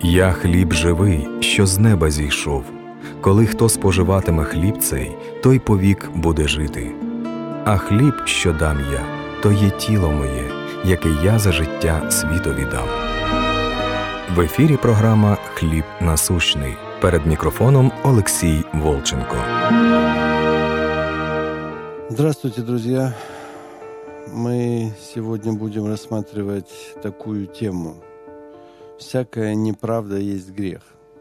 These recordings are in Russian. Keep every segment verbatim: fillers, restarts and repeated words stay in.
«Я хліб живий, що з неба зійшов. Коли хто споживатиме хліб цей, той повік буде жити. А хліб, що дам я, то є тіло моє, яке я за життя світові дам». В ефірі програма «Хліб насущний». Перед микрофоном Олексій Волченко. Здравствуйте, друзья! Мы сегодня будем рассматривать такую тему. «Всякая неправда есть грех».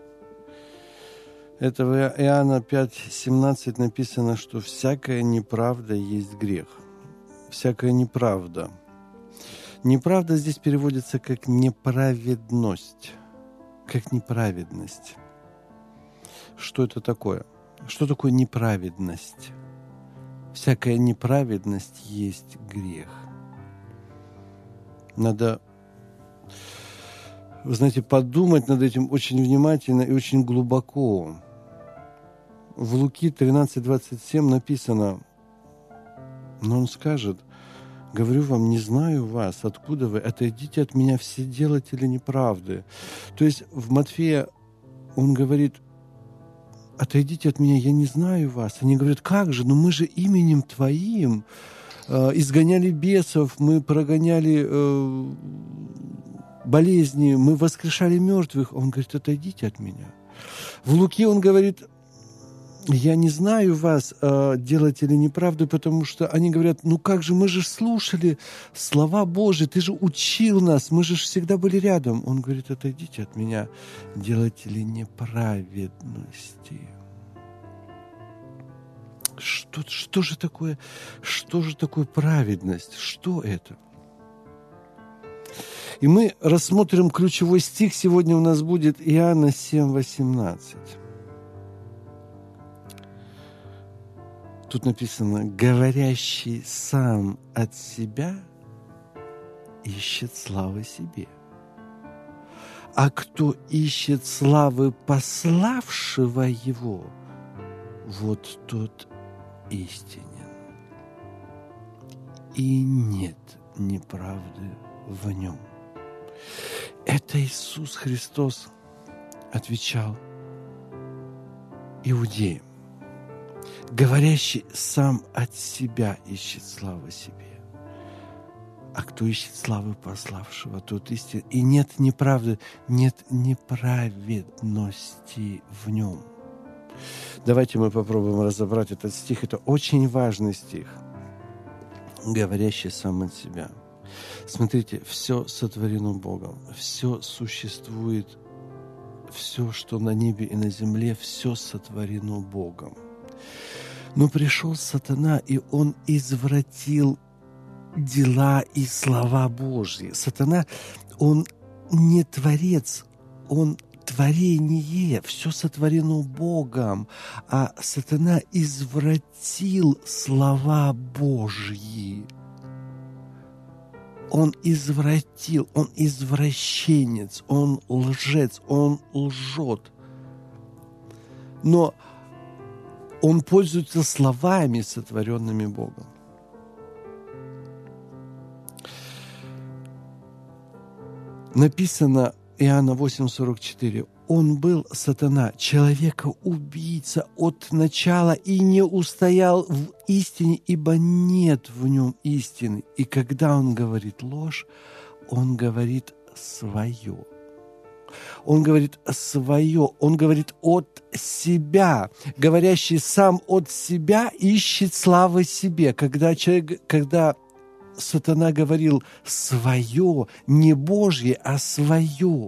Это в Иоанна пять семнадцать написано, что «всякая неправда есть грех». Всякая неправда. Неправда здесь переводится как неправедность. Как неправедность. Что это такое? Что такое неправедность? Всякая неправедность есть грех. Надо, вы знаете, подумать над этим очень внимательно и очень глубоко. В Луки тринадцать двадцать семь написано, но он скажет: «Говорю вам, не знаю вас, откуда вы, отойдите от меня, все делатели неправды». То есть в Матфея он говорит: «Отойдите от меня, я не знаю вас». Они говорят: «Как же? Ну мы же именем Твоим э, изгоняли бесов, мы прогоняли э, болезни, мы воскрешали мертвых». Он говорит: «Отойдите от меня». В Луке он говорит: «Я не знаю вас, э, делатели неправды», потому что они говорят: «Ну как же, мы же слушали слова Божьи, ты же учил нас, мы же всегда были рядом». Он говорит: «Отойдите от меня, делатели неправедности». Что, что же такое, что же такое праведность? Что это? И мы рассмотрим ключевой стих. Сегодня у нас будет Иоанна семь восемнадцать. Тут написано: «Говорящий сам от себя ищет славы себе. А кто ищет славы пославшего его, вот тот истинен. И нет неправды в нем». Это Иисус Христос отвечал иудеям. Говорящий сам от себя ищет славы себе. А кто ищет славы пославшего, тот истинен. И нет неправды, нет неправедности в нем. Давайте мы попробуем разобрать этот стих. Это очень важный стих. Говорящий сам от себя. Смотрите, все сотворено Богом. Все существует, все, что на небе и на земле, все сотворено Богом. Но пришел сатана, и он извратил дела и слова Божьи. Сатана, он не творец, он творение, все сотворено Богом, а сатана извратил слова Божьи. Он извратил, он извращенец, он лжец, он лжет. Но он пользуется словами, сотворенными Богом. Написано Иоанна восемь сорок четыре. «Он был, сатана, человека-убийца от начала и не устоял в истине, ибо нет в нем истины. И когда он говорит ложь, он говорит свое». Он говорит свое, он говорит от себя. Говорящий сам от себя ищет славы себе. Когда человек, когда сатана говорил свое, не Божье, а свое.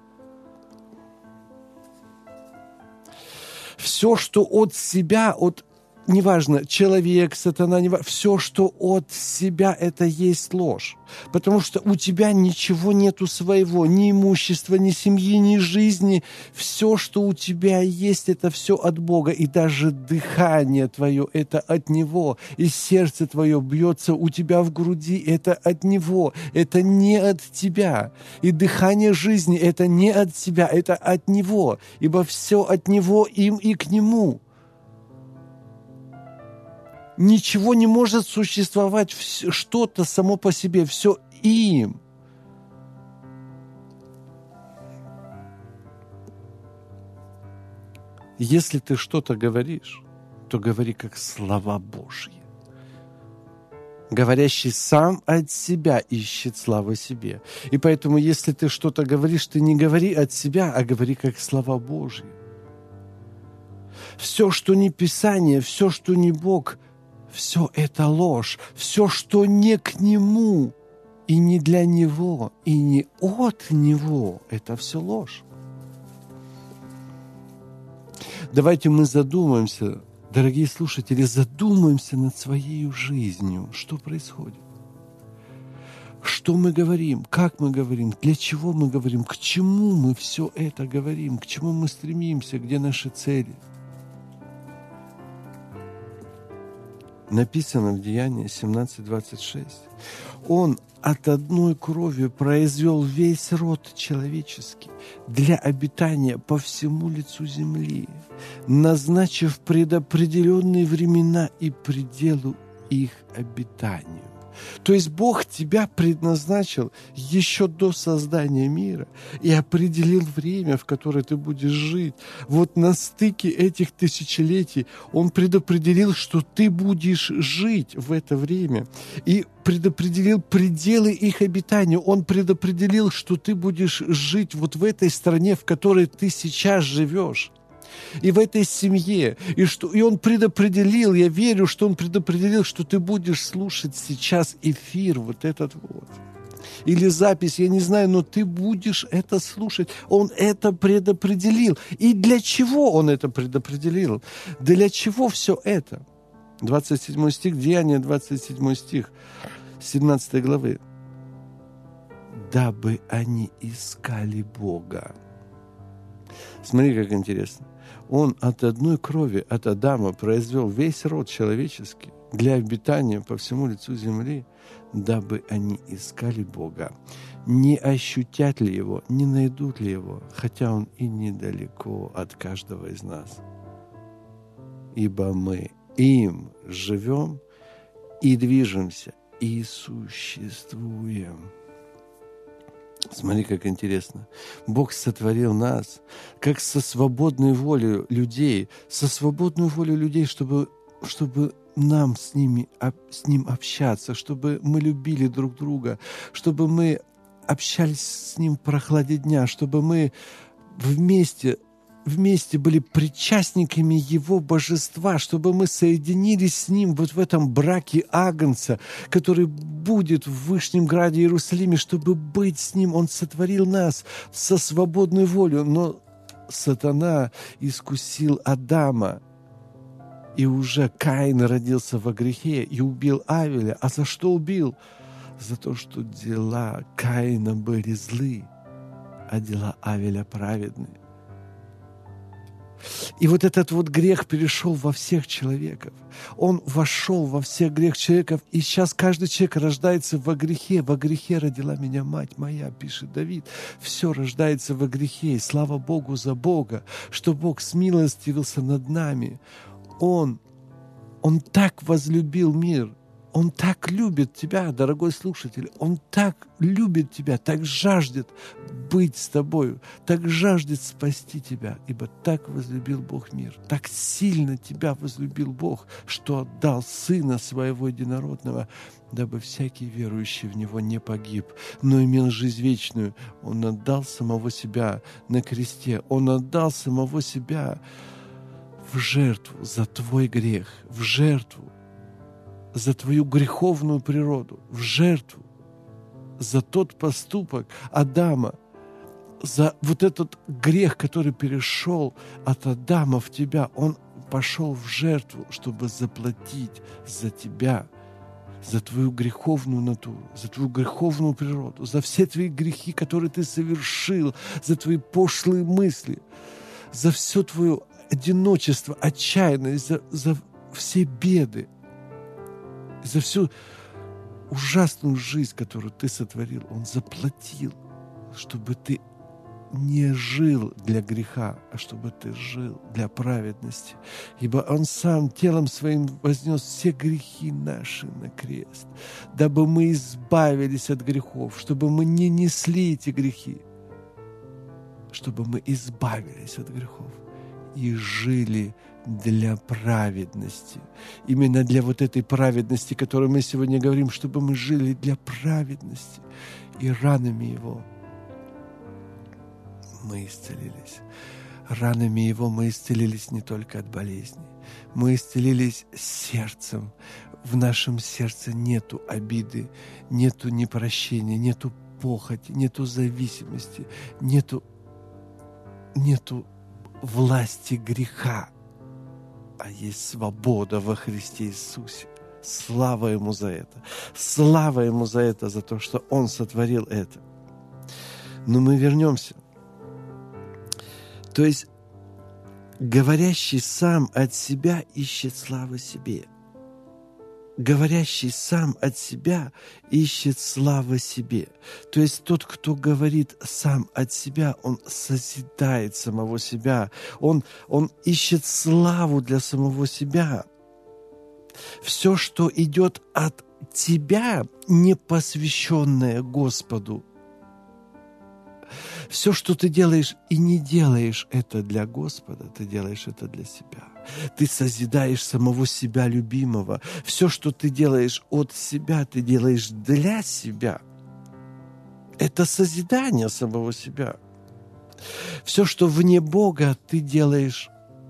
Все, что от себя, от неважно, человек, сатана, неважно, все, что от себя, это есть ложь. Потому что у тебя ничего нету своего, ни имущества, ни семьи, ни жизни. Все, что у тебя есть, это все от Бога. И даже дыхание твое, это от Него. И сердце твое бьется у тебя в груди, это от Него. Это не от тебя. И дыхание жизни, это не от тебя, это от Него. Ибо все от Него, им и к Нему. Ничего не может существовать, что-то само по себе, все им. Если ты что-то говоришь, то говори как слова Божьи. Говорящий сам от себя ищет славы себе. И поэтому, если ты что-то говоришь, ты не говори от себя, а говори как слова Божьи. Все, что не Писание, все, что не Бог, все это ложь. Все, что не к Нему, и не для Него, и не от Него, это все ложь. Давайте мы задумаемся, дорогие слушатели, задумаемся над своей жизнью. Что происходит? Что мы говорим? Как мы говорим? Для чего мы говорим? К чему мы все это говорим? К чему мы стремимся? Где наши цели? Написано в Деянии семнадцать двадцать шесть. Он от одной крови произвел весь род человеческий для обитания по всему лицу земли, назначив предопределенные времена и пределу их обитанию. То есть Бог тебя предназначил еще до создания мира и определил время, в которое ты будешь жить. Вот на стыке этих тысячелетий Он предопределил, что ты будешь жить в это время. И предопределил пределы их обитания. Он предопределил, что ты будешь жить вот в этой стране, в которой ты сейчас живешь. И в этой семье, и, что, и Он предопределил, я верю, что Он предопределил, что ты будешь слушать сейчас эфир вот этот вот. Или запись, я не знаю, но ты будешь это слушать. Он это предопределил. И для чего Он это предопределил? Для чего все это? двадцать седьмой стих, Деяния, двадцать седьмой стих, семнадцатой главы. «Дабы они искали Бога». Смотри, как интересно. Он от одной крови, от Адама, произвел весь род человеческий для обитания по всему лицу земли, дабы они искали Бога. Не ощутят ли Его, не найдут ли Его, хотя Он и недалеко от каждого из нас. Ибо мы им живем и движемся, и существуем. Смотри, как интересно. Бог сотворил нас, как со свободной волей людей, со свободной волей людей, чтобы, чтобы нам с, ними, с Ним общаться, чтобы мы любили друг друга, чтобы мы общались с Ним в прохладе дня, чтобы мы вместе, вместе были причастниками Его божества, чтобы мы соединились с Ним вот в этом браке Агнца, который будет в Вышнем Граде Иерусалиме, чтобы быть с Ним. Он сотворил нас со свободной волей, но сатана искусил Адама, и уже Каин родился во грехе и убил Авеля. А за что убил? За то, что дела Каина были злы, а дела Авеля праведные. И вот этот вот грех перешел во всех человеков. Он вошел во всех грех человеков. И сейчас каждый человек рождается во грехе. Во грехе родила меня мать моя, пишет Давид. Все рождается во грехе. И слава Богу за Бога, что Бог смилостивился над нами. Он, Он так возлюбил мир. Он так любит тебя, дорогой слушатель. Он так любит тебя, так жаждет быть с тобою, так жаждет спасти тебя, ибо так возлюбил Бог мир, так сильно тебя возлюбил Бог, что отдал Сына Своего Единородного, дабы всякий верующий в Него не погиб, но имел жизнь вечную. Он отдал самого себя на кресте, Он отдал самого себя в жертву за твой грех, в жертву за твою греховную природу, в жертву за тот поступок Адама, за вот этот грех, который перешел от Адама в тебя. Он пошел в жертву, чтобы заплатить за тебя, за твою греховную натуру, за твою греховную природу, за все твои грехи, которые ты совершил, за твои пошлые мысли, за все твое одиночество, отчаянность, за, за все беды, за всю ужасную жизнь, которую ты сотворил. Он заплатил, чтобы ты не жил для греха, а чтобы ты жил для праведности. Ибо Он Сам телом Своим вознес все грехи наши на крест, дабы мы избавились от грехов, чтобы мы не несли эти грехи, чтобы мы избавились от грехов и жили для праведности. Именно для вот этой праведности, о которой мы сегодня говорим, чтобы мы жили для праведности. И ранами Его мы исцелились. Ранами Его мы исцелились не только от болезней. Мы исцелились сердцем. В нашем сердце нету обиды, нету непрощения, нету похоти, нету зависимости, нету, нету власти греха, а есть свобода во Христе Иисусе. Слава Ему за это. Слава Ему за это, за то, что Он сотворил это. Но мы вернемся. То есть, говорящий сам от себя ищет славы себе. Говорящий сам от себя ищет славы себе. То есть тот, кто говорит сам от себя, он созидает самого себя. Он, он ищет славу для самого себя. Все, что идет от тебя, не посвященное Господу. Все, что ты делаешь и не делаешь это для Господа, ты делаешь это для себя. Ты созидаешь самого себя любимого. Все, что ты делаешь от себя, ты делаешь для себя. Это созидание самого себя. Все, что вне Бога, ты делаешь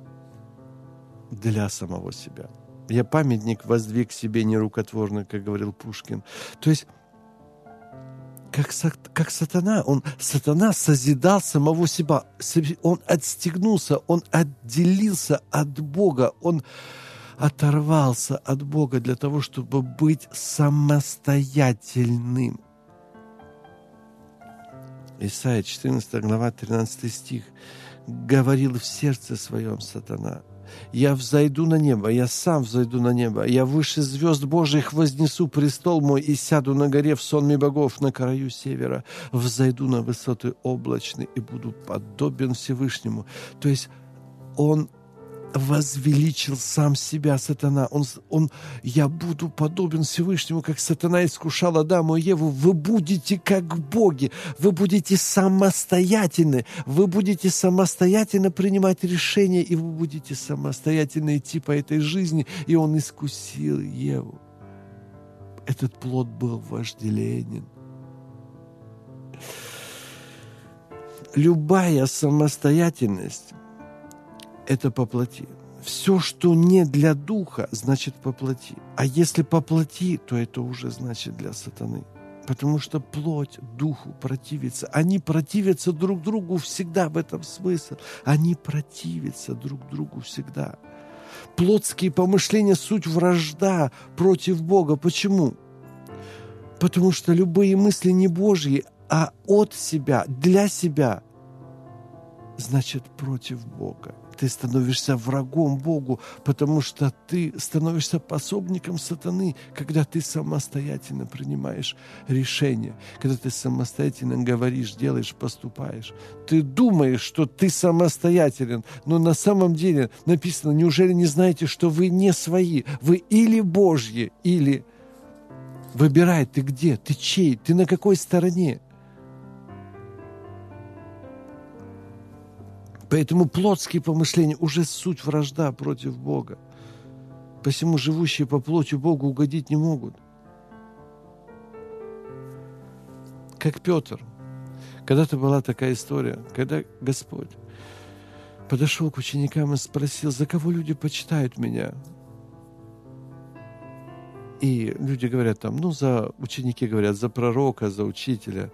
для самого себя. Я памятник воздвиг себе нерукотворный, как говорил Пушкин. То есть Как, как сатана, он, сатана созидал самого себя, он отстегнулся, он отделился от Бога, он оторвался от Бога для того, чтобы быть самостоятельным. Исайя четырнадцатая глава, тринадцатый стих. «Говорил в сердце своем сатана: я взойду на небо, я сам взойду на небо, я выше звезд Божьих вознесу престол мой и сяду на горе в сонме богов на краю севера, взойду на высоты облачные и буду подобен Всевышнему». То есть он возвеличил сам себя, сатана. Он, он, я буду подобен Всевышнему, как сатана искушал Адама и Еву. Вы будете как боги, вы будете самостоятельны, вы будете самостоятельно принимать решения, и вы будете самостоятельно идти по этой жизни. И он искусил Еву. Этот плод был вожделенен. Любая самостоятельность — это по плоти. Все, что не для духа, значит по плоти. А если по плоти, то это уже значит для сатаны. Потому что плоть духу противится. Они противятся друг другу всегда, в этом смысл. Они противятся друг другу всегда. Плотские помышления — суть вражда против Бога. Почему? Потому что любые мысли не Божьи, а от себя, для себя, значит против Бога. Ты становишься врагом Богу, потому что ты становишься пособником сатаны, когда ты самостоятельно принимаешь решения, когда ты самостоятельно говоришь, делаешь, поступаешь. Ты думаешь, что ты самостоятелен, но на самом деле написано: неужели не знаете, что вы не свои? Вы или Божьи, или... Выбирай, ты где, ты чей, ты на какой стороне. Поэтому плотские помышления уже суть вражда против Бога. Посему живущие по плоти Богу угодить не могут. Как Петр. Когда-то была такая история, когда Господь подошел к ученикам и спросил: за кого люди почитают меня? И люди говорят там, ну, за ученики говорят, за пророка, за учителя.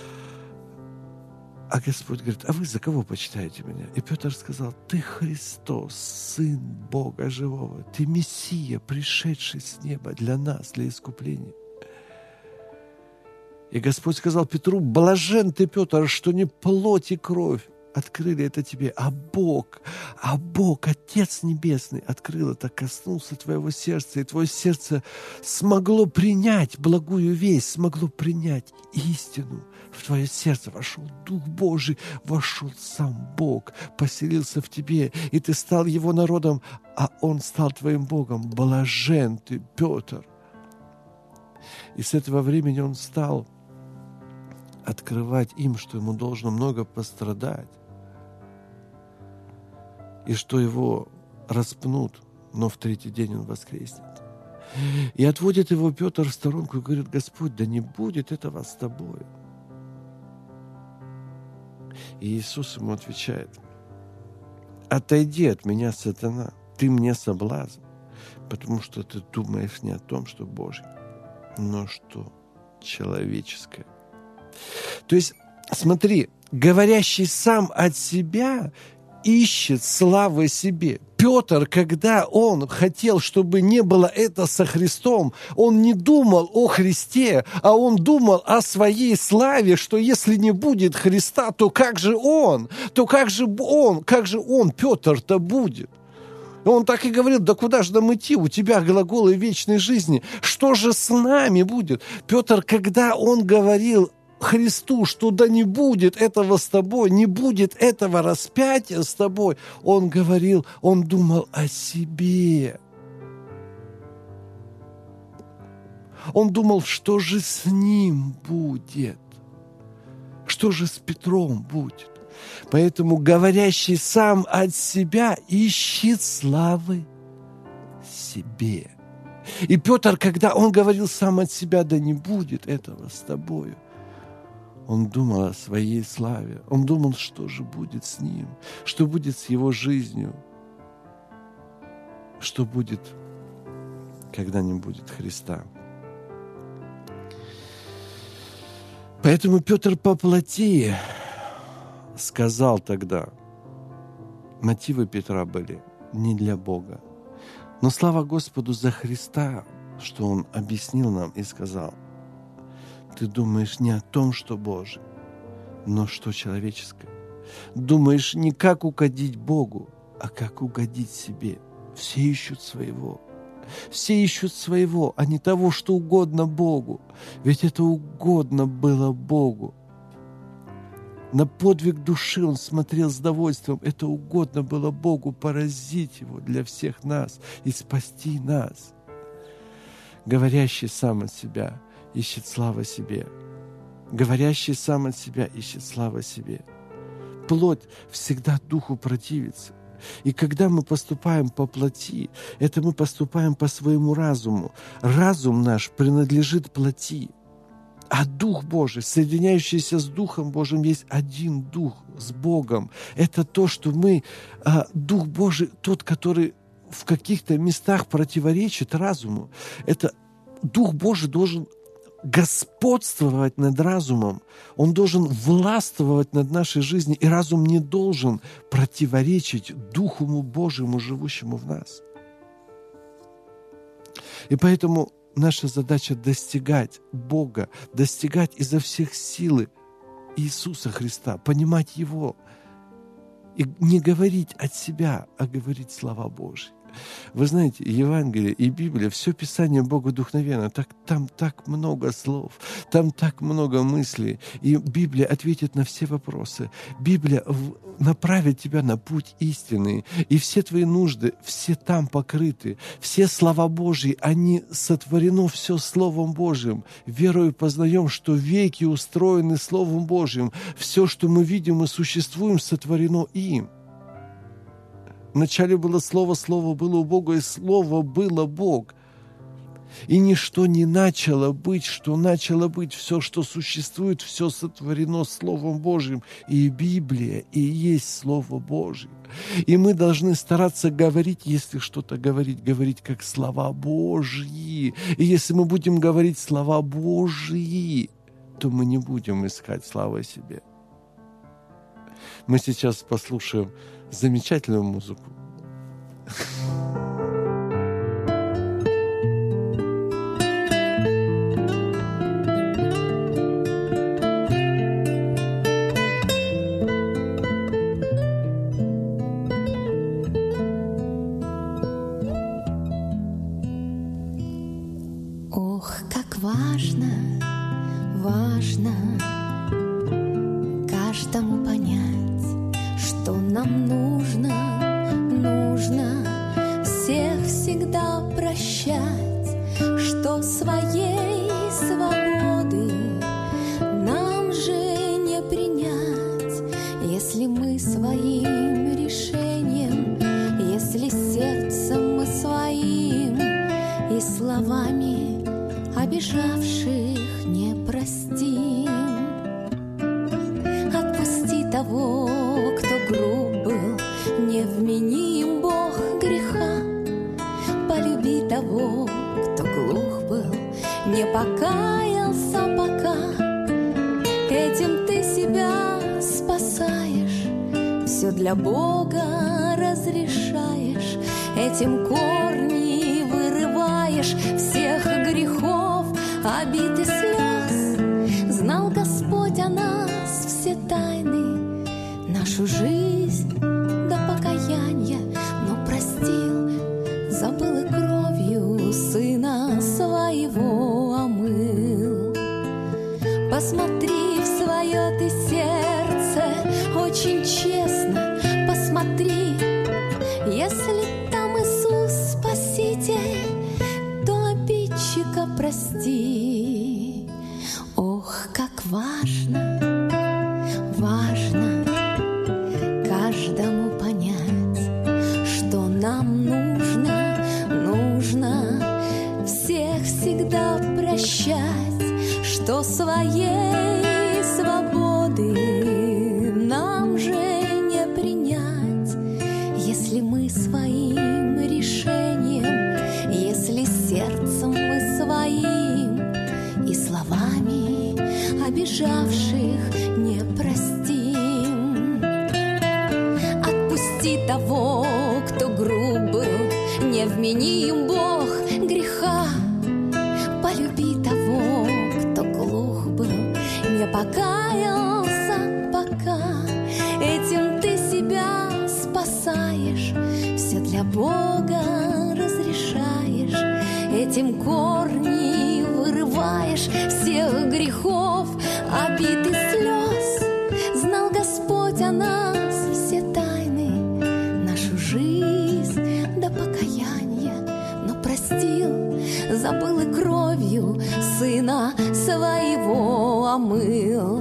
А Господь говорит: а вы за кого почитаете меня? И Петр сказал: ты Христос, Сын Бога Живого. Ты Мессия, пришедший с неба для нас, для искупления. И Господь сказал Петру: блажен ты, Петр, что не плоть и кровь открыли это тебе, а Бог, а Бог, Отец Небесный, открыл это, коснулся твоего сердца, и твое сердце смогло принять благую весть, смогло принять истину. В твое сердце вошел Дух Божий, вошел сам Бог, поселился в тебе, и ты стал Его народом, а Он стал твоим Богом. Блажен ты, Петр. И с этого времени он стал открывать им, что ему должно много пострадать. и что его распнут, но в третий день он воскреснет. И отводит его Петр в сторонку и говорит: Господь, да не будет этого с тобой. И Иисус ему отвечает: отойди от меня, сатана, ты мне соблазн, потому что ты думаешь не о том, что Божье, но что человеческое. То есть, смотри, говорящий сам от себя ищет славы себе. Петр, когда он хотел, чтобы не было это со Христом, он не думал о Христе, а он думал о своей славе, что если не будет Христа, то как же он? То как же он? Как же он, Петр-то, будет? И он так и говорил: да куда же нам идти? У тебя глаголы вечной жизни. Что же с нами будет? Петр, когда он говорил Христу, что да не будет этого с тобой, не будет этого распятия с тобой, он говорил, он думал о себе. Он думал, что же с ним будет, что же с Петром будет. Поэтому говорящий сам от себя ищет славы себе. И Петр, когда он говорил сам от себя, да не будет этого с тобою, он думал о своей славе. Он думал, что же будет с ним, что будет с его жизнью, что будет, когда не будет Христа. Поэтому Петр по плоти сказал тогда, мотивы Петра были не для Бога. Но слава Господу за Христа, что Он объяснил нам и сказал: ты думаешь не о том, что Божие, но что человеческое. Думаешь не как угодить Богу, а как угодить себе. Все ищут своего. Все ищут своего, а не того, что угодно Богу. Ведь это угодно было Богу. На подвиг души он смотрел с довольством. Это угодно было Богу поразить его для всех нас и спасти нас. Говорящий сам от себя ищет славы себе. Говорящий сам от себя ищет славы себе. Плоть всегда духу противится. И когда мы поступаем по плоти, это мы поступаем по своему разуму. Разум наш принадлежит плоти. А Дух Божий, соединяющийся с Духом Божьим, есть один Дух с Богом. Это то, что мы... Дух Божий, тот, который в каких-то местах противоречит разуму. Это Дух Божий должен господствовать над разумом. Он должен властвовать над нашей жизнью. И разум не должен противоречить Духу Божьему, живущему в нас. И поэтому наша задача достигать Бога, достигать изо всех силы Иисуса Христа, понимать Его. И не говорить от себя, а говорить слова Божьи. Вы знаете, Евангелие и Библия, все Писание Богодухновенно, так, там так много слов, там так много мыслей. И Библия ответит на все вопросы. Библия направит тебя на путь истины. И все твои нужды, все там покрыты. Все слова Божьи, они сотворено все Словом Божьим. Верою познаем, что веки устроены Словом Божьим. Все, что мы видим и существуем, сотворено им. Вначале было Слово, Слово было у Бога, и Слово было Бог. И ничто не начало быть, что начало быть. Все, что существует, все сотворено Словом Божьим. И Библия, и есть Слово Божье. И мы должны стараться говорить, если что-то говорить, говорить как слова Божьи. И если мы будем говорить слова Божьи, то мы не будем искать славы себе. Мы сейчас послушаем замечательную музыку. Ох, как важно, важно каждому понять, что нам нужно, нужно всех всегда прощать, что своей свободы нам же не принять, если мы своим решением того, кто груб был, невменим Бог греха. Полюби того, кто глух был, не покаялся пока. Этим ты себя спасаешь, все для Бога разрешаешь. Этим корни вырываешь всех грехов, обид и слез. Знал Господь о нас все тайны, нашу жизнь до покаяния, но простил, забыл и кровью Сына Своего омыл. Посмотри в свое ты сердце, очень честно посмотри. Если там Иисус Спаситель, то обидчика прости. Ох, как важно, важно каждому понять, что нам нужно, нужно всех всегда прощать, что своей свободы нам же не принять, если мы своим решением, если сердцем мы своим и словами обижавших не простим. Отпусти того, кто груб был, не вмени им Бог греха. Полюби того, кто глух был, не покаялся пока. Этим ты себя спасаешь, все для Бога разрешаешь. Этим корни вырываешь всех грехов, обид и слез. Знал Господь о нас все тайны, нашу жизнь до покаяния, но простил, забыл и кровью Сына Своего омыл.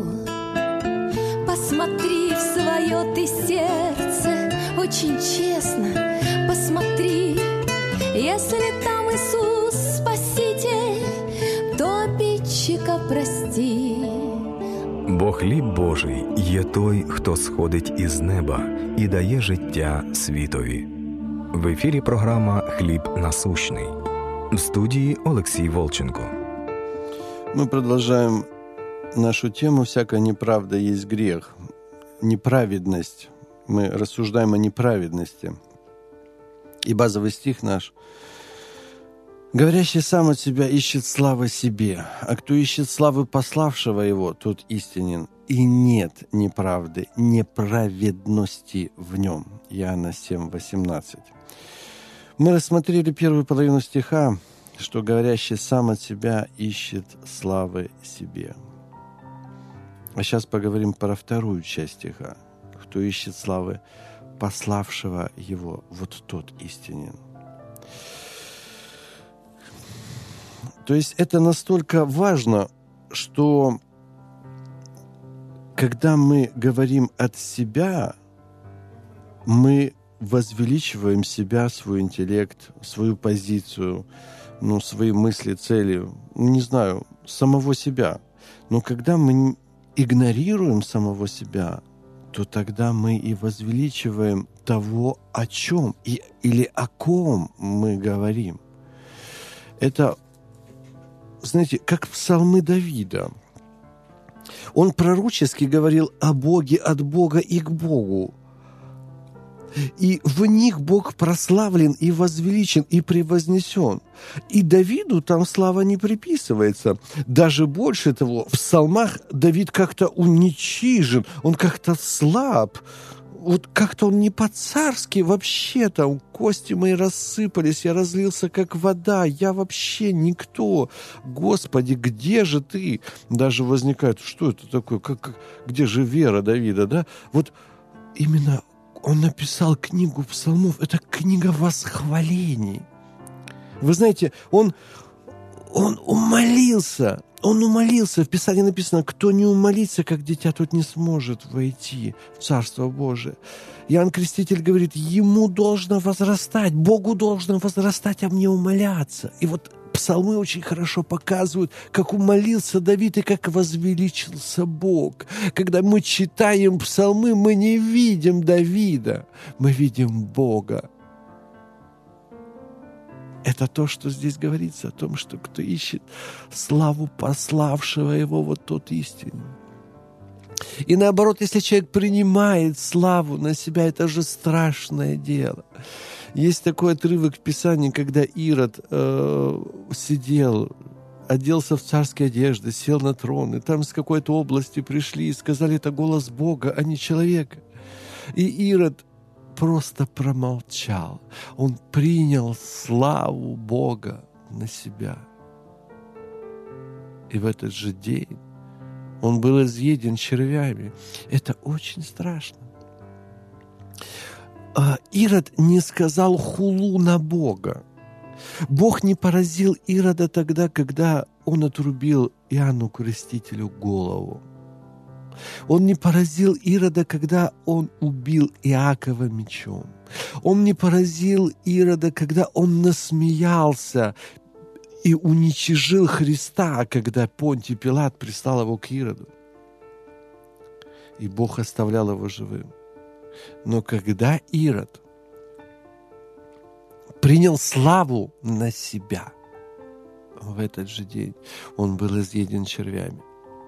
Посмотри в свое ты сердце, очень честно посмотри. Если там Иисус Спаситель, то обидчика прости. Бо хліб Божий є той, хто сходить із неба і дає життя світові. В ефірі програма «Хліб насущний». В студії Олексій Волченко. Мы продолжаем нашу тему «Всякая неправда есть грех». Неправедность. Мы рассуждаем о неправедности. И базовый стих наш: «Говорящий сам от себя ищет славы себе, а кто ищет славы пославшего его, тот истинен, и нет неправды, неправедности в нем». Иоанна семь восемнадцать. Мы рассмотрели первую половину стиха, что говорящий сам от себя ищет славы себе. А сейчас поговорим про вторую часть стиха. Кто ищет славы пославшего его, вот тот истинен. То есть это настолько важно, что когда мы говорим от себя, мы возвеличиваем себя, свой интеллект, свою позицию, ну, свои мысли, цели, не знаю, самого себя. Но когда мы игнорируем самого себя, то тогда мы и возвеличиваем того, о чем и, или о ком мы говорим. Это, знаете, как псалмы Давида. Он пророчески говорил о Боге, от Бога и к Богу. И в них Бог прославлен и возвеличен, и превознесен. И Давиду там слава не приписывается. Даже больше того, в псалмах Давид как-то уничижен, он как-то слаб. Вот как-то он не по-царски вообще-то. Кости мои рассыпались, я разлился, как вода. Я вообще никто. Господи, где же ты? Даже возникает, что это такое? Как, как, где же вера Давида, да? Вот именно он написал книгу псалмов. Это книга восхвалений. Вы знаете, он, он умолился. Он умолился. В Писании написано: кто не умолится, как дитя, тот не сможет войти в Царство Божие. Иоанн Креститель говорит: ему должно возрастать, Богу должно возрастать, а мне умоляться. И вот псалмы очень хорошо показывают, как умолился Давид и как возвеличился Бог. Когда мы читаем псалмы, мы не видим Давида, мы видим Бога. Это то, что здесь говорится, о том, что кто ищет славу пославшего его, вот тот истинен. И наоборот, если человек принимает славу на себя, это же страшное дело. Есть такой отрывок в Писании, когда Ирод э, сидел, оделся в царские одежды, сел на трон, и там с какой-то области пришли и сказали, это голос Бога, а не человека. И Ирод просто промолчал. Он принял славу Бога на себя. И в этот же день он был изъеден червями. Это очень страшно. Ирод не сказал хулу на Бога. Бог не поразил Ирода тогда, когда он отрубил Иоанну Крестителю голову. Он не поразил Ирода, когда он убил Иакова мечом. Он не поразил Ирода, когда он насмеялся и уничижил Христа, когда Понтий Пилат прислал его к Ироду. И Бог оставлял его живым. Но когда Ирод принял славу на себя, в этот же день он был изъеден червями.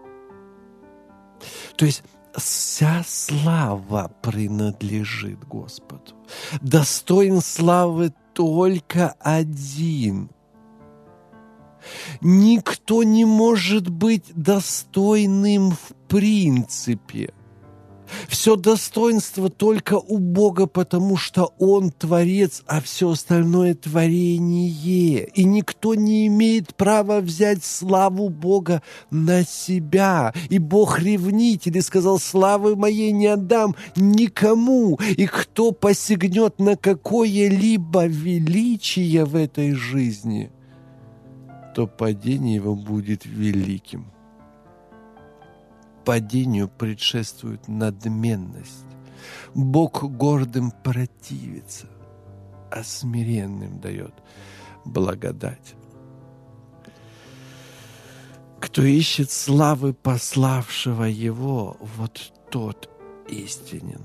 То есть вся слава принадлежит Господу. Достоин славы только один. Никто не может быть достойным в принципе. Все достоинство только у Бога, потому что Он Творец, а все остальное творение. И никто не имеет права взять славу Бога на себя. И Бог ревнитель и сказал, славы моей не отдам никому. И кто посягнет на какое-либо величие в этой жизни, то падение его будет великим. Падению предшествует надменность. Бог гордым противится, а смиренным дает благодать. Кто ищет славы пославшего его, вот тот истинен.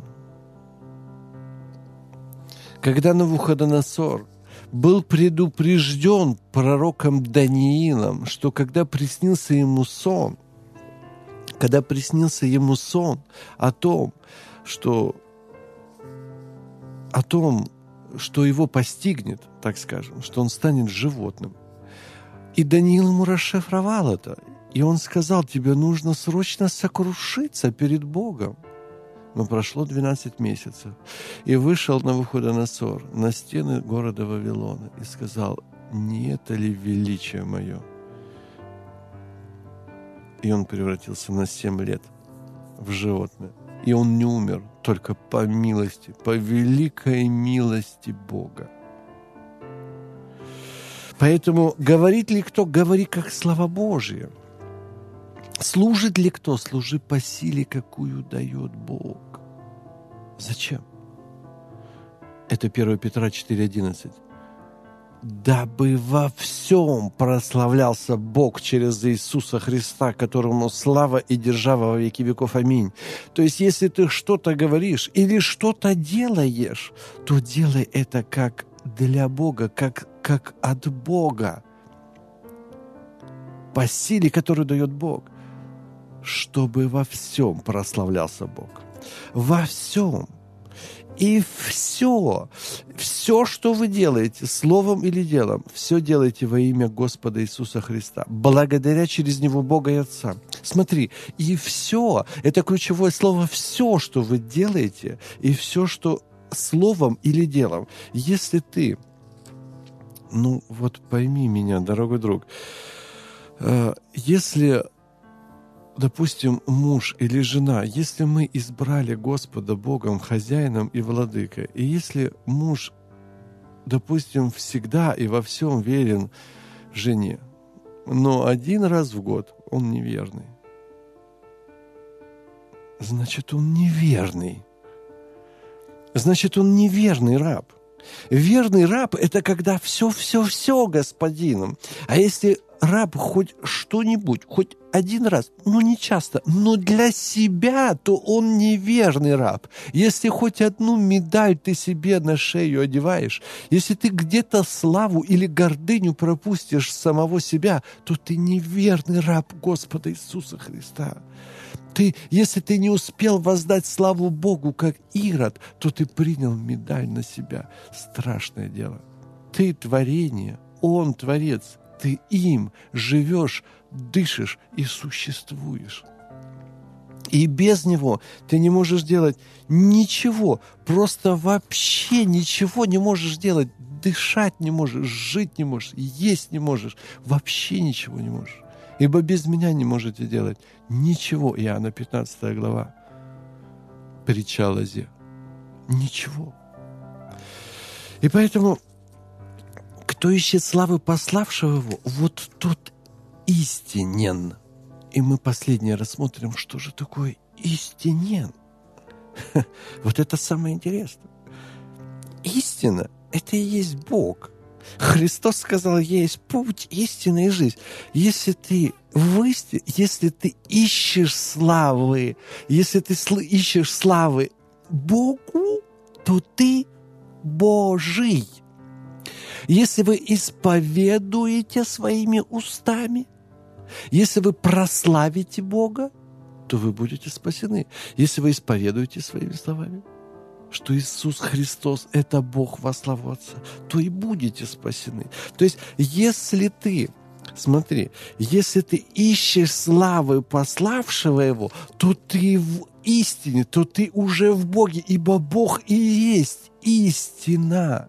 Когда Навуходоносор был предупрежден пророком Даниилом, что когда приснился ему сон, когда приснился ему сон о том, что, о том, что его постигнет, так скажем, что он станет животным. И Даниил ему расшифровал это. И он сказал, тебе нужно срочно сокрушиться перед Богом. Но прошло двенадцать месяцев. И вышел Навуходоносор на стены города Вавилона и сказал, не это ли величие мое? И он превратился на семь лет в животное. И он не умер только по милости, по великой милости Бога. Поэтому говорит ли кто, говори как слава Божья. Служит ли кто, служи по силе, какую дает Бог. Зачем? Это первое Петра четыре одиннадцать. Дабы во всем прославлялся Бог через Иисуса Христа, которому слава и держава во веки веков. Аминь. То есть, если ты что-то говоришь или что-то делаешь, то делай это как для Бога, как, как от Бога, по силе, которую дает Бог, чтобы во всем прославлялся Бог. Во всем. И все, все, что вы делаете, словом или делом, все делайте во имя Господа Иисуса Христа, благодаря через Него Бога и Отца. Смотри, и все, это ключевое слово, все, что вы делаете, и все, что словом или делом. Если ты, ну вот пойми меня, дорогой друг, если... Допустим, муж или жена, если мы избрали Господа Богом, хозяином и владыкой, и если муж, допустим, всегда и во всем верен жене, но один раз в год он неверный, значит, он неверный. Значит, он неверный раб. Верный раб – это когда все-все-все господином. А если раб хоть что-нибудь, хоть один раз, ну не часто, но для себя, то он неверный раб. Если хоть одну медаль ты себе на шею одеваешь, если ты где-то славу или гордыню пропустишь самого себя, то ты неверный раб Господа Иисуса Христа. Ты, если ты не успел воздать славу Богу, как Ирод, то ты принял медаль на себя. Страшное дело. Ты творение, Он творец. Ты им живешь, дышишь и существуешь. И без него ты не можешь делать ничего, просто вообще ничего не можешь делать. Дышать не можешь, жить не можешь, есть не можешь, вообще ничего не можешь. Ибо без меня не можете делать ничего. Иоанна пятнадцатая глава. Притча о лозе. Ничего. И поэтому, кто ищет славы пославшего его, вот тот истинен. И мы последнее рассмотрим, что же такое истинен. Вот это самое интересное. Истина – это и есть Бог. Христос сказал: «Я есть путь, истина и жизнь». Если ты в истине, если ты ищешь славы, если ты ищешь славы Богу, то ты Божий. Если вы исповедуете своими устами, если вы прославите Бога, то вы будете спасены. Если вы исповедуете своими словами, что Иисус Христос – это Бог во славу Отца, то и будете спасены. То есть, если ты, смотри, если ты ищешь славы пославшего Его, то ты в истине, то ты уже в Боге, ибо Бог и есть истина.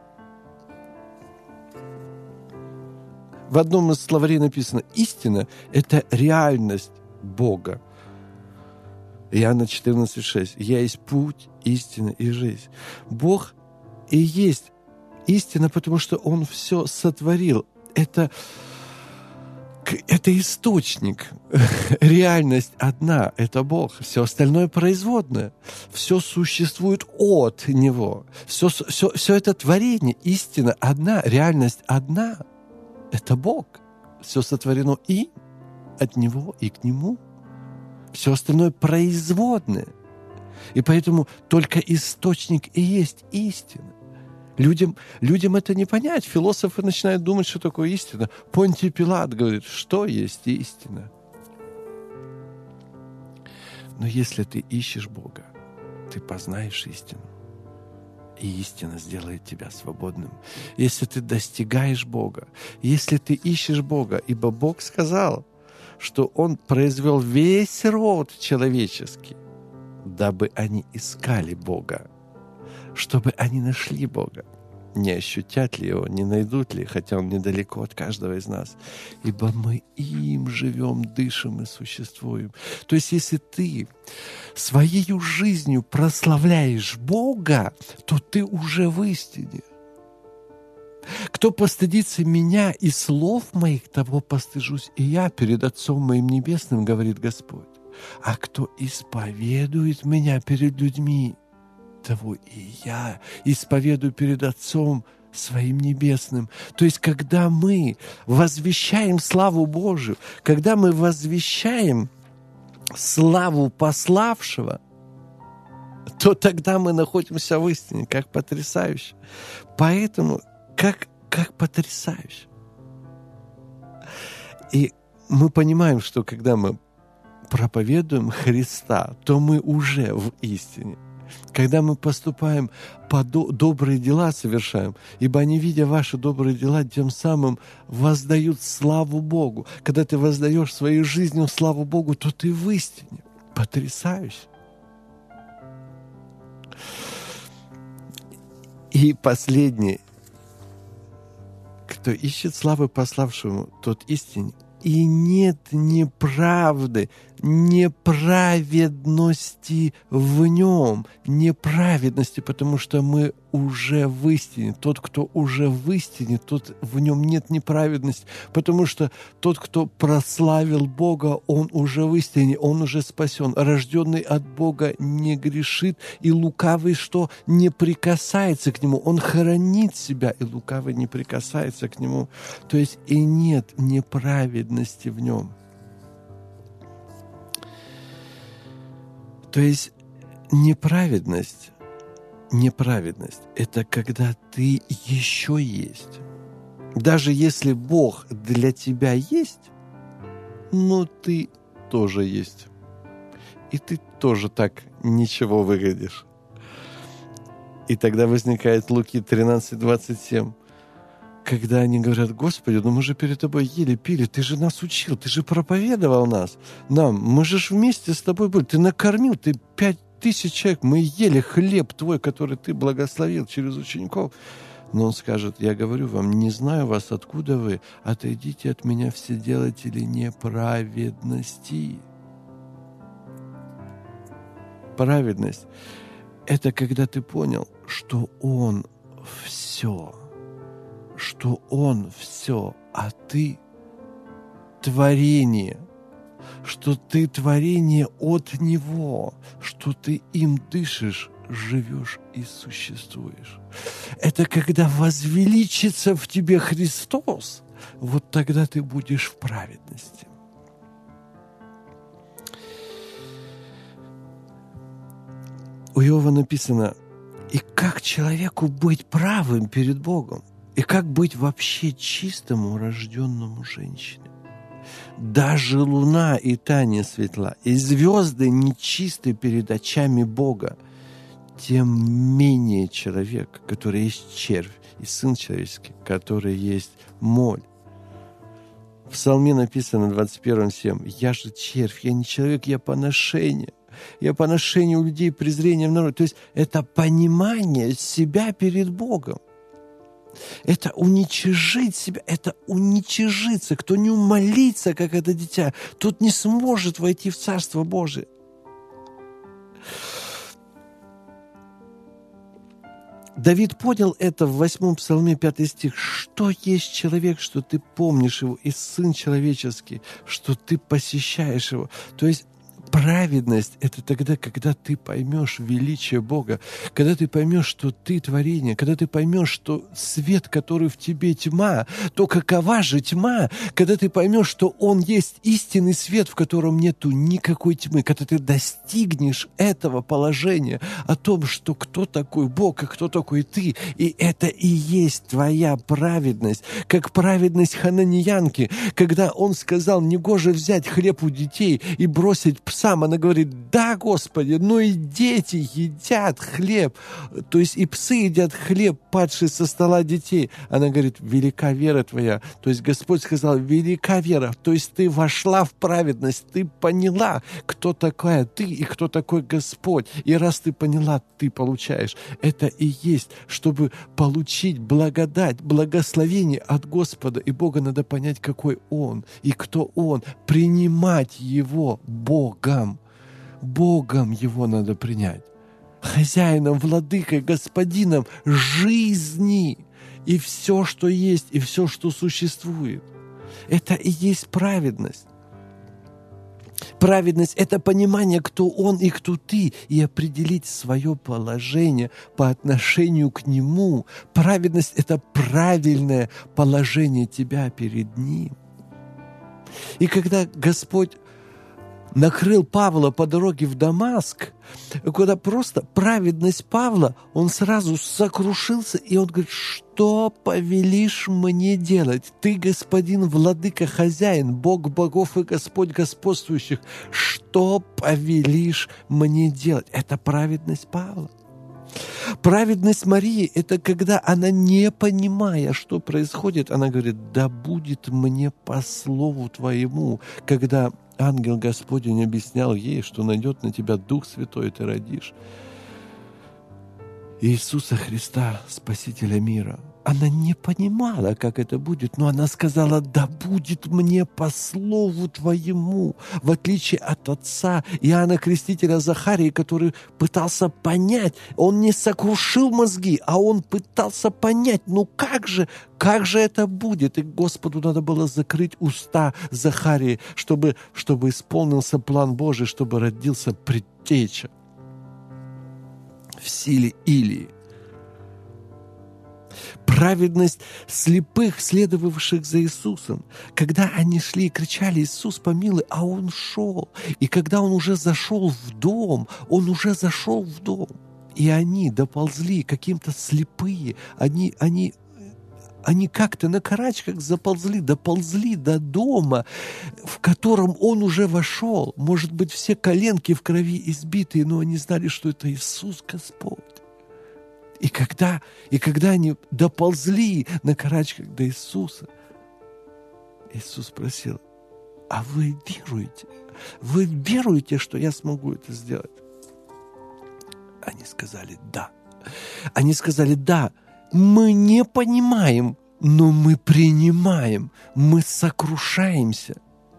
В одном из словарей написано: истина – это реальность Бога. Иоанна четырнадцать шесть. «Я есть путь, истина и жизнь». Бог и есть истина, потому что Он все сотворил. Это, это источник. Реальность одна – это Бог. Все остальное производное. Все существует от Него. Все, все, все это творение. Истина одна, реальность одна – это Бог. Все сотворено и от Него, и к Нему. Все остальное производное. И поэтому только источник и есть истина. Людям, людям это не понять. Философы начинают думать, что такое истина. Понтий Пилат говорит, что есть истина. Но если ты ищешь Бога, ты познаешь истину. И истина сделает тебя свободным. Если ты достигаешь Бога, если ты ищешь Бога, ибо Бог сказал, что Он произвел весь род человеческий, дабы они искали Бога, чтобы они нашли Бога. Не ощутят ли Его, не найдут ли, хотя Он недалеко от каждого из нас. Ибо мы им живем, дышим и существуем. То есть, если ты своей жизнью прославляешь Бога, то ты уже в истине. Кто постыдится меня и слов моих, того постыжусь и я перед Отцом моим Небесным, говорит Господь. А кто исповедует меня перед людьми, того и я исповедую перед Отцом своим Небесным. То есть, когда мы возвещаем славу Божию, когда мы возвещаем славу пославшего, то тогда мы находимся в истине, как потрясающе. Поэтому Как, как потрясающе. И мы понимаем, что когда мы проповедуем Христа, то мы уже в истине. Когда мы поступаем по до- добрые дела совершаем, ибо они, видя ваши добрые дела, тем самым воздают славу Богу. Когда ты воздаешь своей жизнью славу Богу, то ты в истине. Потрясающе. И последнее. Кто ищет славы пославшему, тот истинен. И нет неправды неправедности в нем. Неправедности, потому что мы уже в истине. Тот, кто уже в истине, тот в нем нет неправедности, потому что тот, кто прославил Бога, он уже в истине, он уже спасен. Рожденный от Бога не грешит, и лукавый что? Не прикасается к нему. Он хранит себя, и лукавый не прикасается к нему. То есть и нет неправедности в нем. То есть неправедность, неправедность – это когда ты еще есть. Даже если Бог для тебя есть, но ты тоже есть. И ты тоже так ничего выглядишь. И тогда возникает Луки тринадцать двадцать семь. Когда они говорят: Господи, ну мы же перед Тобой ели, пили, Ты же нас учил, Ты же проповедовал нас, нам, мы же ж вместе с Тобой были, Ты накормил, Ты пять тысяч человек, мы ели хлеб Твой, который Ты благословил через учеников. Но Он скажет: я говорю вам, не знаю вас, откуда вы, отойдите от меня, все делатели неправедности. Праведность – это когда ты понял, что Он все, что Он все, а ты творение, что ты творение от Него, что ты им дышишь, живешь и существуешь. Это когда возвеличится в тебе Христос, вот тогда ты будешь в праведности. У Иова написано: и как человеку быть правым перед Богом? И как быть вообще чистому, рожденному женщине? Даже луна и та не светла, и звезды нечисты перед очами Бога. Тем менее человек, который есть червь, и сын человеческий, который есть моль. В Псалме написано двадцать первом семь: «Я же червь, я не человек, я поношение». Я поношение у людей, презрение в народе. То есть это понимание себя перед Богом. Это уничижить себя, это уничижиться. Кто не умолится, как это дитя, тот не сможет войти в Царство Божие. Давид понял это в восьмом псалме, пятый стих. Что есть человек, что ты помнишь его, и сын человеческий, что ты посещаешь его. То есть праведность – это тогда, когда ты поймешь величие Бога, когда ты поймешь, что ты творение, когда ты поймешь, что свет, который в тебе тьма, то какова же тьма, когда ты поймешь, что Он есть истинный свет, в котором нету никакой тьмы, когда ты достигнешь этого положения о том, что кто такой Бог и кто такой ты, и это и есть твоя праведность, как праведность хананеянки, когда он сказал: негоже взять хлеб у детей и бросить псам. Она говорит: да, Господи, но и дети едят хлеб. То есть и псы едят хлеб, падший со стола детей. Она говорит: велика вера твоя. То есть Господь сказал: велика вера. То есть ты вошла в праведность, ты поняла, кто такая ты и кто такой Господь. И раз ты поняла, ты получаешь. Это и есть, чтобы получить благодать, благословение от Господа. И Бога надо понять, какой Он и кто Он. Принимать Его Богом. Богом Его надо принять. Хозяином, владыкой, господином жизни. И все, что есть, и все, что существует. Это и есть праведность. Праведность – это понимание, кто Он и кто ты, и определить свое положение по отношению к Нему. Праведность – это правильное положение тебя перед Ним. И когда Господь накрыл Павла по дороге в Дамаск, куда просто праведность Павла, он сразу сокрушился, и он говорит: что повелишь мне делать? Ты, господин, владыка, хозяин, Бог богов и Господь господствующих. Что повелишь мне делать? Это праведность Павла. Праведность Марии – это когда она, не понимая, что происходит, она говорит: да будет мне по слову Твоему. Когда ангел Господень объяснял ей, что найдет на тебя Дух Святой, и ты родишь Иисуса Христа, Спасителя мира. она не понимала, как это будет, но она сказала: да будет мне по слову твоему, в отличие от отца Иоанна Крестителя Захарии, который пытался понять. Он не сокрушил мозги, а он пытался понять, ну как же, как же это будет? И Господу надо было закрыть уста Захарии, чтобы, чтобы исполнился план Божий, чтобы родился предтеча в силе Илии. Праведность слепых, следовавших за Иисусом. Когда они шли и кричали: «Иисус, помилуй», а Он шел. И когда Он уже зашел в дом, Он уже зашел в дом. И они доползли, каким-то слепые. Они, они, они как-то на карачках заползли, доползли до дома, в котором Он уже вошел. Может быть, все коленки в крови избитые, но они знали, что это Иисус Господь. И когда, и когда они доползли на карачках до Иисуса, Иисус спросил: а вы веруете? Вы веруете, что я смогу это сделать? Они сказали: да. Они сказали: да, мы не понимаем, но мы принимаем, мы сокрушаемся.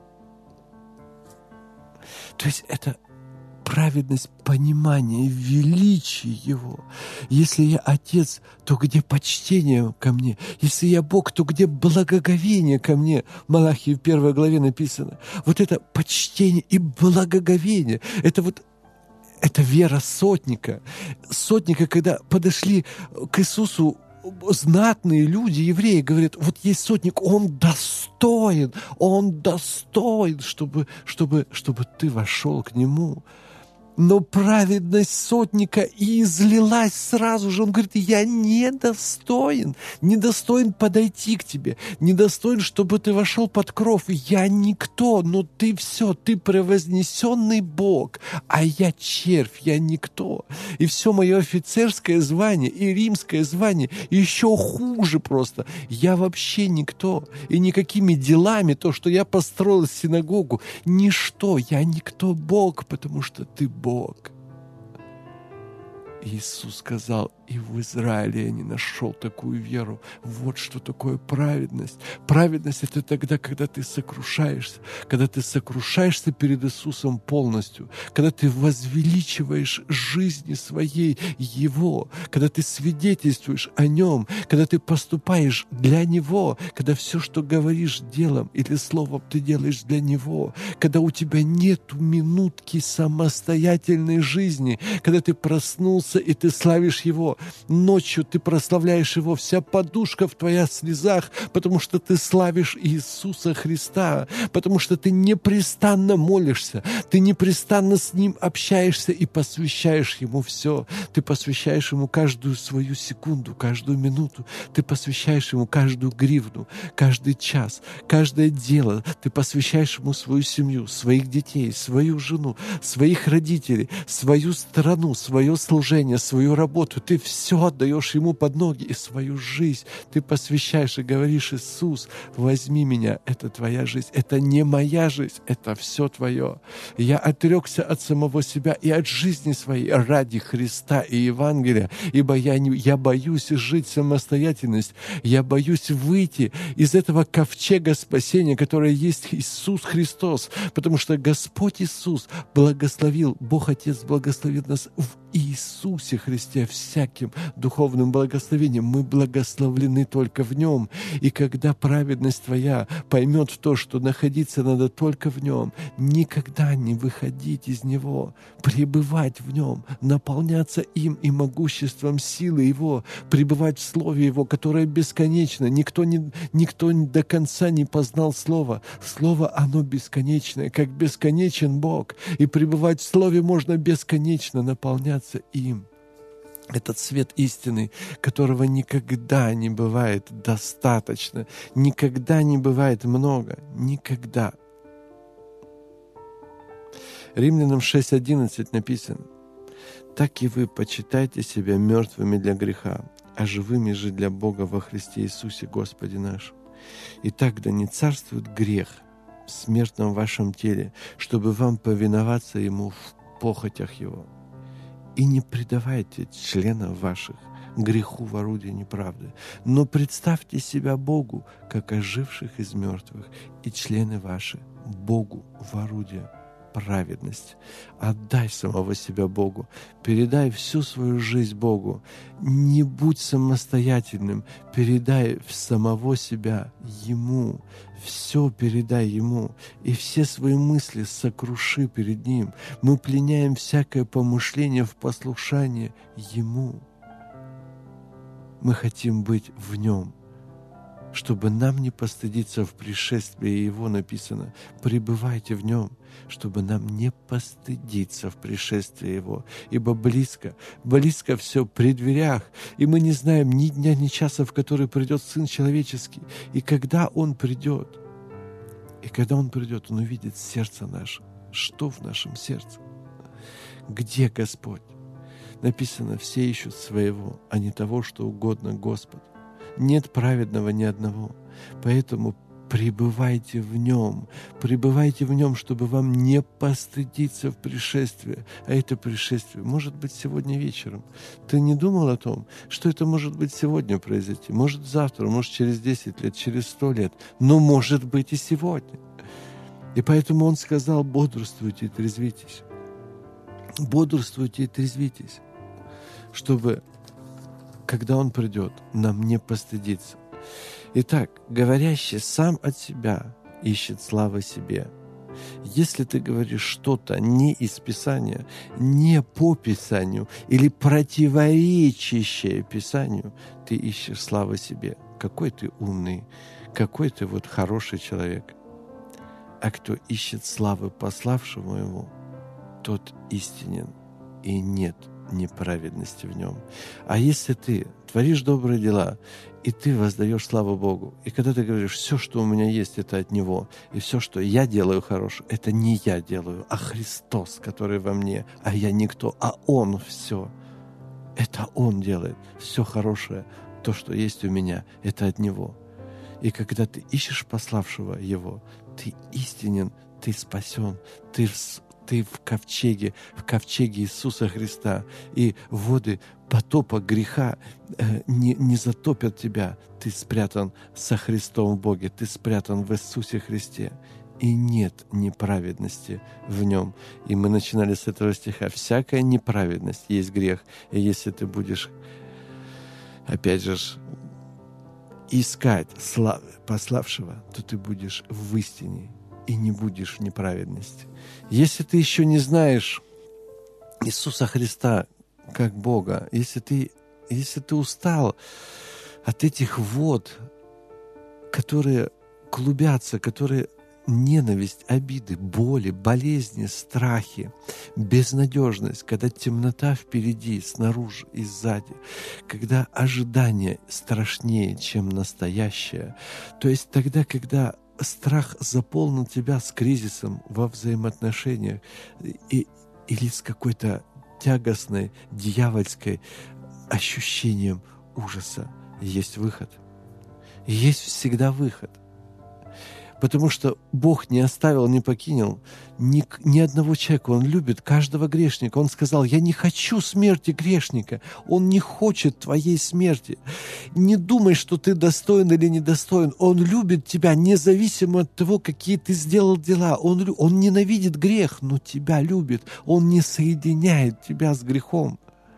То есть это праведность понимания величия Его. Если я Отец, то где почтение ко мне? Если я Бог, то где благоговение ко мне? В Малахии в первой главе написано. Вот это почтение и благоговение. Это вот это вера сотника. Сотника, когда подошли к Иисусу знатные люди, евреи, говорят: вот есть сотник, он достоин, он достоин, чтобы, чтобы, чтобы ты вошел к нему. Но праведность сотника и излилась сразу же. Он говорит: я недостоин, недостоин подойти к тебе, недостоин, чтобы ты вошел под кров. Я никто, но ты все, ты превознесенный Бог, а я червь, я никто. И все мое офицерское звание и римское звание еще хуже просто. Я вообще никто. И никакими делами, то, что я построил синагогу, ничто. Я никто, Бог, потому что ты Бог. Иисус сказал: и в Израиле я не нашел такую веру. Вот что такое праведность. Праведность — это тогда, когда ты сокрушаешься, когда ты сокрушаешься перед Иисусом полностью, когда ты возвеличиваешь жизни своей Его, когда ты свидетельствуешь о Нем, когда ты поступаешь для Него, когда все, что говоришь делом или словом, ты делаешь для Него, когда у тебя нету минутки самостоятельной жизни, когда ты проснулся и ты славишь Его. Ночью ты прославляешь Его, вся подушка в твоих слезах, потому что ты славишь Иисуса Христа, потому что ты непрестанно молишься, ты непрестанно с Ним общаешься и посвящаешь Ему все. Ты посвящаешь Ему каждую свою секунду, каждую минуту, ты посвящаешь Ему каждую гривну, каждый час, каждое дело. Ты посвящаешь Ему свою семью, своих детей, свою жену, своих родителей, свою страну, свое служение, свою работу. Ты все отдаешь Ему под ноги и свою жизнь. Ты посвящаешь и говоришь: Иисус, возьми меня, это Твоя жизнь. Это не моя жизнь, это все Твое. Я отрекся от самого себя и от жизни своей ради Христа и Евангелия, ибо я, не, я боюсь жить самостоятельность. Я боюсь выйти из этого ковчега спасения, которое есть Иисус Христос, потому что Господь Иисус благословил, Бог Отец благословил нас в Иисусе Христе всяким духовным благословением. Мы благословлены только в Нем. И когда праведность твоя поймет то, что находиться надо только в Нем, никогда не выходить из Него, пребывать в Нем, наполняться им и могуществом силы Его, пребывать в Слове Его, которое бесконечно. Никто, не, никто до конца не познал Слово. Слово, оно бесконечное, как бесконечен Бог. И пребывать в Слове можно бесконечно, наполняться им. Этот свет истины, которого никогда не бывает достаточно, никогда не бывает много, никогда. Римлянам шесть одиннадцать написано: «Так и вы почитайте себя мертвыми для греха, а живыми же для Бога во Христе Иисусе Господе нашем. Итак, да не царствует грех в смертном вашем теле, чтобы вам повиноваться Ему в похотях Его. И не предавайте членов ваших греху в орудие неправды. Но представьте себя Богу, как оживших из мертвых, и члены ваши Богу в орудие праведности. Отдай самого себя Богу, передай всю свою жизнь Богу. Не будь самостоятельным, передай самого себя Ему. Все передай Ему, и все свои мысли сокруши перед Ним. Мы пленяем всякое помышление в послушание Ему. Мы хотим быть в Нем, чтобы нам не постыдиться в пришествии Его, написано: пребывайте в Нем, чтобы нам не постыдиться в пришествии Его. Ибо близко, близко все при дверях, и мы не знаем ни дня, ни часа, в который придет Сын Человеческий. И когда Он придет, и когда Он придет, Он увидит сердце наше. Что в нашем сердце? Где Господь? Написано: все ищут своего, а не того, что угодно Господу. Нет праведного ни одного. Поэтому пребывайте в Нем. Пребывайте в Нем, чтобы вам не постыдиться в пришествии. А это пришествие может быть сегодня вечером. Ты не думал о том, что это может быть сегодня произойти? Может завтра, может через десять лет, через сто лет. Но может быть и сегодня. И поэтому Он сказал: бодрствуйте и трезвитесь. Бодрствуйте и трезвитесь, чтобы, когда Он придет, нам не постыдиться. Итак, говорящий сам от себя ищет славы себе. Если ты говоришь что-то не из Писания, не по Писанию или противоречащее Писанию, ты ищешь славы себе. Какой ты умный, какой ты вот хороший человек. А кто ищет славы пославшему Его, тот истинен, и нет неправедности в нем. А если ты творишь добрые дела, и ты воздаешь славу Богу, и когда ты говоришь: все, что у меня есть, это от Него, и все, что я делаю хорошее, это не я делаю, а Христос, который во мне, а я никто, а Он все. Это Он делает все хорошее, то, что есть у меня, это от Него. И когда ты ищешь пославшего Его, ты истинен, ты спасен, ты Ты в ковчеге, в ковчеге Иисуса Христа, и воды потопа греха э, не, не затопят тебя. Ты спрятан со Христом в Боге, ты спрятан в Иисусе Христе, и нет неправедности в Нем. И мы начинали с этого стиха. Всякая неправедность есть грех, и если ты будешь, опять же, искать славы пославшего, то ты будешь в истине и не будешь в неправедности. Если ты еще не знаешь Иисуса Христа как Бога, если ты, если ты устал от этих вод, которые клубятся, которые ненависть, обиды, боли, болезни, страхи, безнадежность, когда темнота впереди, снаружи и сзади, когда ожидание страшнее, чем настоящее, то есть тогда, когда страх заполнил тебя с кризисом во взаимоотношениях и, или с какой-то тягостной, дьявольской ощущением ужаса. Есть выход. Есть всегда выход. Потому что Бог не оставил, не покинул ни, ни одного человека. Он любит каждого грешника. Он сказал: я не хочу смерти грешника. Он не хочет твоей смерти. Не думай, что ты достоин или недостоин. Он любит тебя независимо от того, какие ты сделал дела. Он, он ненавидит грех, но тебя любит. Он не соединяет тебя с грехом.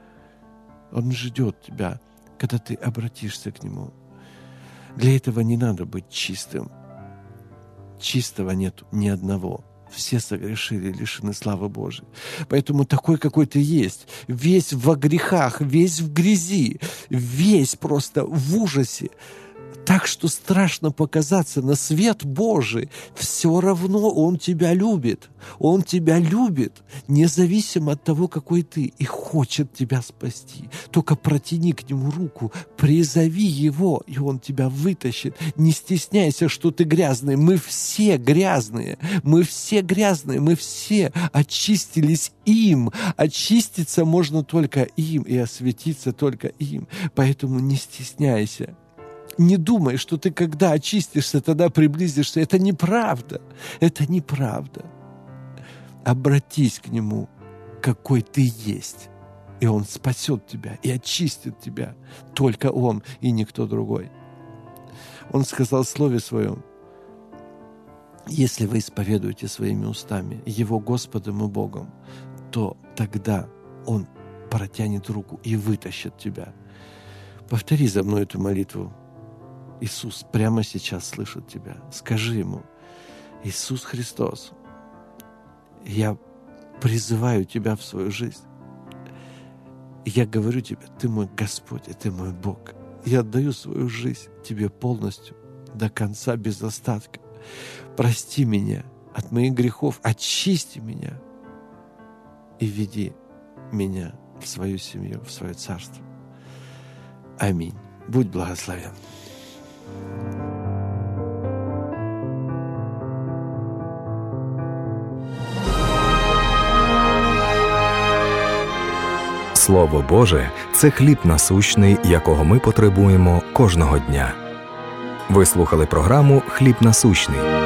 Он ждет тебя, когда ты обратишься к Нему. Для этого не надо быть чистым. Чистого нет ни одного. Все согрешили, лишены славы Божией. Поэтому такой, какой ты есть, весь во грехах, весь в грязи, весь просто в ужасе, так что страшно показаться на свет Божий, все равно Он тебя любит. Он тебя любит, независимо от того, какой ты, и хочет тебя спасти. Только протяни к Нему руку, призови Его, и Он тебя вытащит. Не стесняйся, что ты грязный. Мы все грязные. Мы все грязные. Мы все очистились им. Очиститься можно только им, и осветиться только им. Поэтому не стесняйся. Не думай, что ты, когда очистишься, тогда приблизишься. Это неправда. Это неправда. Обратись к Нему, какой ты есть. И Он спасет тебя и очистит тебя. Только Он и никто другой. Он сказал в Слове Своем: если вы исповедуете своими устами Его Господом и Богом, то тогда Он протянет руку и вытащит тебя. Повтори за мной эту молитву. Иисус прямо сейчас слышит тебя. Скажи Ему: Иисус Христос, я призываю Тебя в свою жизнь. Я говорю Тебе: Ты мой Господь, и Ты мой Бог. Я отдаю свою жизнь Тебе полностью, до конца, без остатка. Прости меня от моих грехов, очисти меня и веди меня в свою семью, в свое царство. Аминь. Будь благословен. Слово Боже – це хліб насущний, якого ми потребуємо кожного дня. Ви слухали програму «Хліб насущний».